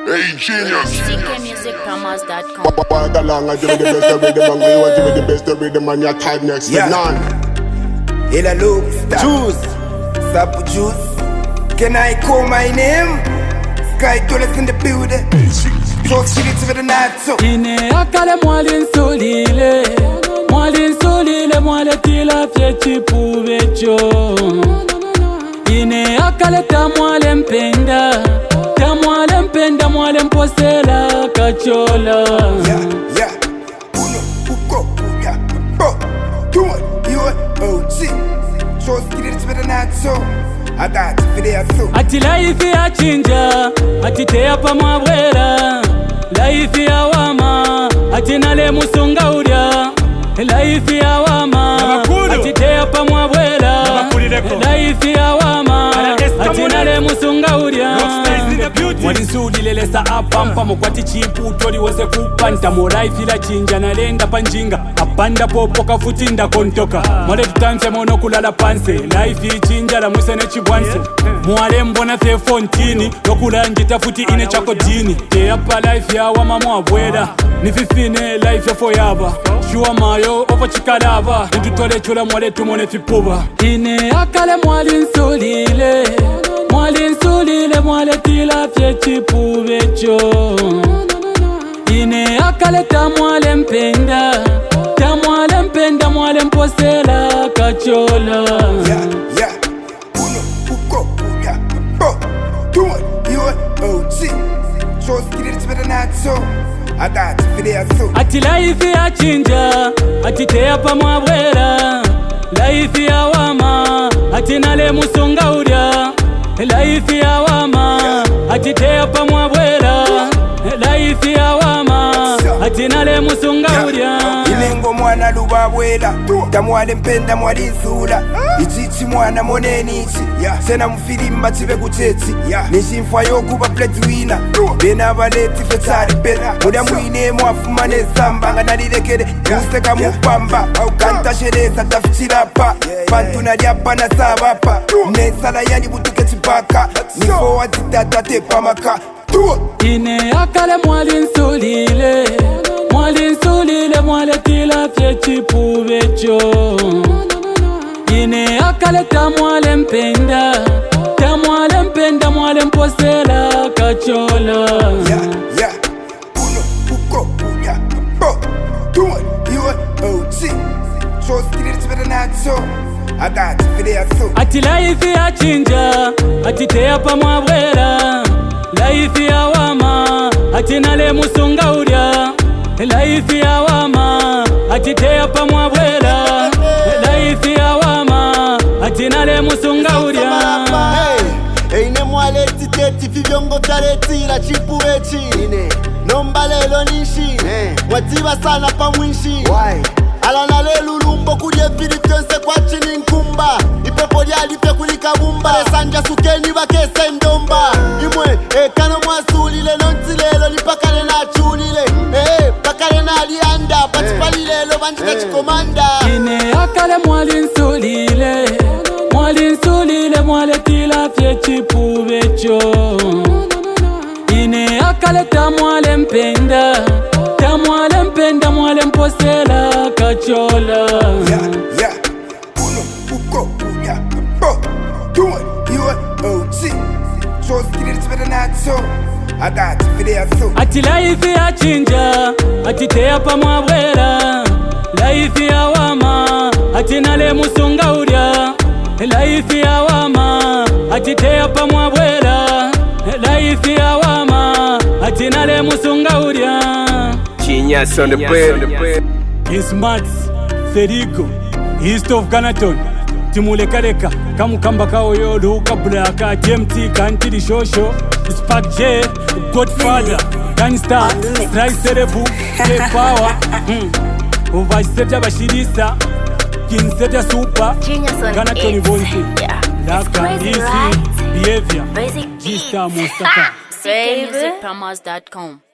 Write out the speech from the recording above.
Hey, genius. CKmusicPromos.com. Walk along, I give me the best of rhythm, and you want to be the best of rhythm, and your type next to none. Ela look, juice, Sapu juice. Can I call my name? Sky Dollars in the building. Talk shit to the night, so. Ine akale mwali nsolile, mwale tila fyechi puvecho. Ine akale ta mwale mpenda, mwale mposela kachola. Yeah, uno, uko, yeah, bo, do it, you it, OG. Talk shit to the night, so. I got you for there, so. Ati life ya chinja, ati teya pa mawera. Life ya wama, ati nale musunga uria. Life ya wama, ati teya pa mwabwela. Life ya wama, ati nale musunga uria. Mwali nsudi lelesa apampa mkwati chipu tori wose kupanta. Mo life ila chinja nalenda panjinga. Apanda popo kafutinda kontoka. Mwale tutanse mono kulala panse. Life ichinja la mwese nechibwanse. Mwale mbona fe fontini. Nokula njita futi ine chako dini. Teapa life ya wama mwabwela. Nififine life ya forever. Shua mayo opo chikalava. Nitutole chula mwale tumone fipuba. Ine akale mwali nsolile, mwale tila fyechi puvecho. Ine akale ta mwale mpenda, mwale mposela kachola. Yeah, uno, uko, yeah, bo, do it, you it, OG. Talk shit to the night, so. I got you for there, so. Ati life ya chinja, ati teya pa mwabwera. Life ya wama, ati nale musunga uria. Life ya wama, ati teya pa mwabwera. Life ya wama, ati nale musunga uria. Ilengo mwana lubabwela, tamwale mpenda mwali nsula. Ichichi mwana monenichi, sena mfilimba chive kuchechi. Nishimfa yokuba plate winner, bena baleti fetari bena. Muda mwine mwafuma nezamba, nga nalilekele useka mupamba. Kanta shereza tafichirapa, pantu naliapa na sabapa. Nesala yani butuke chipaka, nifo watitata tepa maka. Ine akale mwali nsolile, mwale tila fyechi puvecho. Ine akale ta mwale mpenda, mwale mposela kachola. Yeah, uno, uko, yeah, bo, do it, you it, OG. Talk shit to the night, so. I got you for there, so. Ati life ya chinja, ati teya pa mwabwera. Life ya wama, ati nale musunga uria. Life ya wama, ati teya pa mwabwera. Life ya wama, ati nale musunga uria. Eine mwale titeti viviongo tareti la chipu wechi. Nomba lelo nishi, watiba sana pa mwishi. Alana lelulumbo kuje filipense kwa chini nkumba. Ipepo lialipe kulika bumba. Sanja sukeni bakese ndomba. Imwe, kano mwasulile nontilelo nipakale na chulile. Pakale na lianda, patipalilelo banjika chikomanda. Ine akale mwali nsolile, mwale tila fyechi puvecho. Ine akale ta mwale mpenda, mwale mposela kachola. Yeah, uno, uko, yeah, bo, do it, you it, OG. Talk shit to the night, so. I got you for there, so. Ati life ya chinja, ati teya pa mwabwera. Life ya wama, ati nale musunga uria. Life ya wama, ati teya pa mwabwera. Life ya wama, ati nale musunga uria. Genius on the bread. It's Mats, Ferigo, East of Ganaton. Timulekareka, kamukamba kao yo, Luka Blaka, JMT, Kantiri Shosho, Spark J, Godfather, Gangsta, Strike Cerebu, K-Power, Uvaseta Bashirisa, Kinseta Super, Ganaton Bonsi, Laka, Easy, Behavior, G-Star Mustafa. CKmusicPromos.com.